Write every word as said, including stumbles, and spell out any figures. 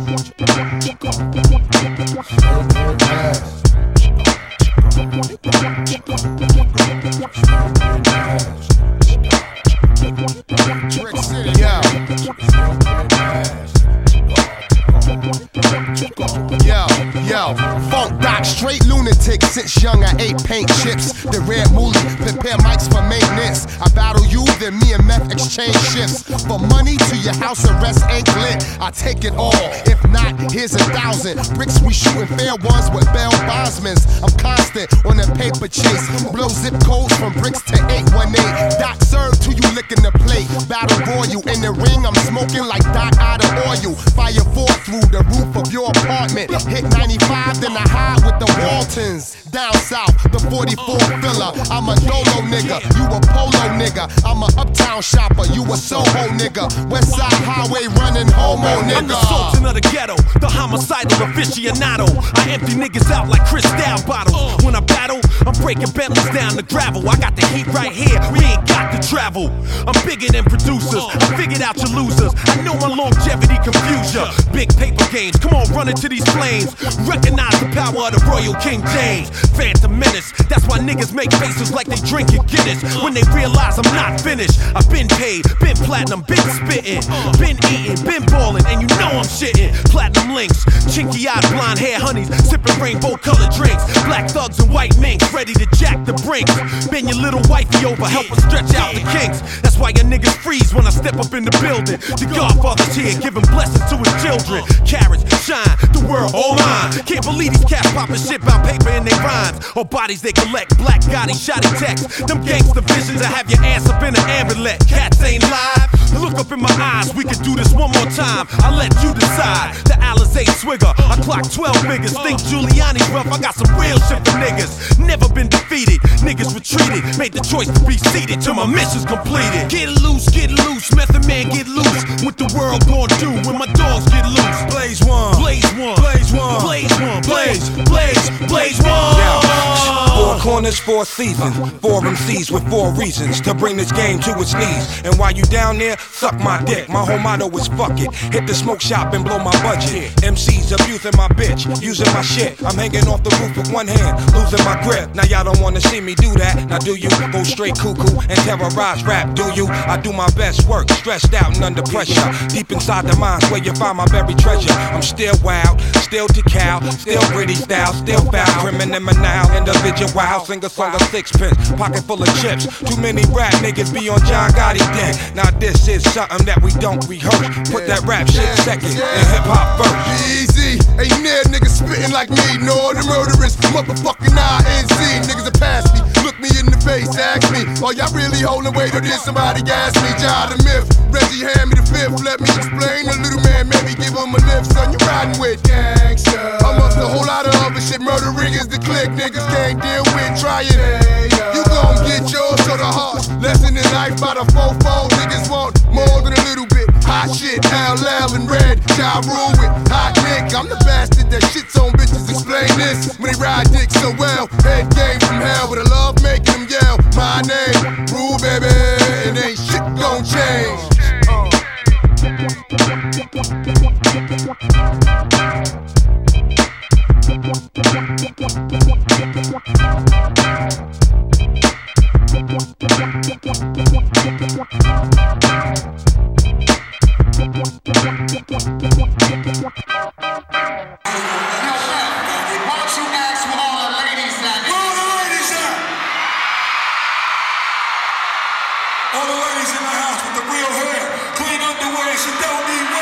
Yo, yo, funk doc, straight lunatic. Since young I ate paint chips. The red moolie, prepare mics for maintenance. I battle you, then me and meth exchange shifts. For money to your house arrest ain't lit. I take it all, if not, here's a thousand. Bricks we shooting fair ones with bell bondsmans. I'm constant on a paper chase. Blow zip codes from bricks to eight one eight. Doc served to you licking the plate. Battle royal in the ring, I'm smoking like Doc out of oil. Fire four through the roof of your apartment. Hit ninety-five, then I hide with the Waltons. Down south, the forty-four filler. I'm a Dolo nigga, you a Polo nigga. I'm a uptown shopper, you a Soho nigga. West Side Highway running homo nigga. I'm the sultan of the ghetto, the homicidal aficionado. I empty niggas out like Cristal bottles. When I battle, I'm breaking Bentleys down to gravel. I got the heat right here, we ain't got to travel. I'm bigger than producers, I figured out your losers. I know my longevity confuse ya. Big paper games, come on, run into these flames. Recognize the power of the Royal King James. Phantom Menace, that's why niggas make faces like they drinking Guinness. When they realize I'm not finished, I've been paid, been platinum, been spitting, been eating, been balling, and you know I'm shitting. Platinum links, chinky-eyed blonde hair honeys, sipping rainbow colored drinks. Black thugs and white minks, ready to jack the brink. Bend your little wifey over, help her stretch out the kinks. That's why your niggas freeze when I step up in the building. The Godfather's here, giving blessings to his children. Carrots, shine, the world all mine. Can't believe these cats popping shit about paper in their rhymes. Or bodies they collect, black Gotti, shoddy text. Them gangster visions, I have your ass up in an ambulance. Cats ain't live. Look up in my eyes, we could do this one more time. I let you decide. The Alizé swigger, I clock twelve figures. Think Giuliani's rough, I got some real shit for niggas. Never been defeated, niggas retreated. Made the choice to be seated till my mission's completed. Get loose, get loose, Method Man get loose. What the world gon' do when my dogs get loose? Blaze one, blaze one, blaze one, blaze one, blaze, blaze, blaze one. Yeah. Four corners, four seasons, four M Cs with four reasons to bring this game to its knees. And while you down there, suck my dick. My whole motto is fuck it. Hit the smoke shop and blow my budget. M Cs abusing my bitch, using my shit. I'm hanging off the roof with one hand, losing my grip. Now y'all don't wanna see me do that. Now do you go straight cuckoo and terrorize rap? Do you? I do my best work, stressed out and under pressure. Deep inside the minds where you find my buried treasure. I'm still wild, still decal, still gritty style, still foul. Criminal now, individual, singer song of sixpence, pocket full of chips. Too many rap niggas be on John Gotti dick. Now this is something that we don't rehearse. Put that rap shit second and hip hop first. Easy, ain't near niggas spitting like me. No, the murderers, motherfucking I N C. Niggas that pass me, look me in the face, ask me, are y'all really holding weight or did somebody gas me? John the myth, Reggie hand me the fifth. Let me explain, a little man, maybe give him a lift. Son, you riding with gangsters. I'm up to a whole lot of other shit. Murdering is the click, niggas can't deal with trying. You gon' get yours to the heart. Lesson in life by the fofo. Niggas want more than a little bit. Hot shit, L L and red. Ja Rule with hot nick. I'm the bastard that shits on bitches. Explain this when they ride dick so well. Head game from hell, but I love making them yell. My name, Rule, baby, and ain't shit gon' change. Uh. All the ladies in the house with the real hair, clean underwear, she don't need